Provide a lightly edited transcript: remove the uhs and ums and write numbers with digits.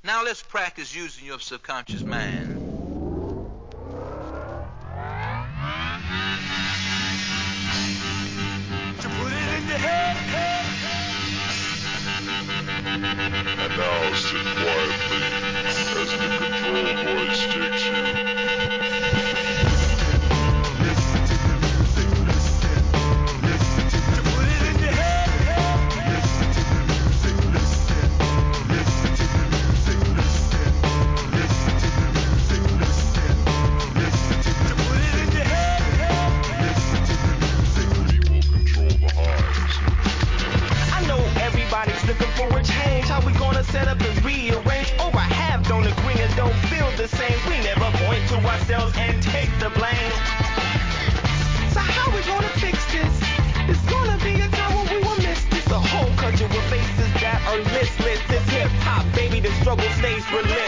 Now let's practice using your subconscious mind. To put it in your head. And now sit quietly as the control voice takes you. Listen to the music, listen to put it in your head. Listen to the music, listen to the music, listen to the music, listen to put it in your head. Listen to the music. We will control the hives. I know everybody's looking for a change. How we gonna set up and rearrange? Over half don't agree and don't feel the same. We never point to ourselves and take the blame. So how we gonna fix this? There's gonna be a time when we will miss this. The whole country will faces that are listless. This hip hop, baby, the struggle stays relentless.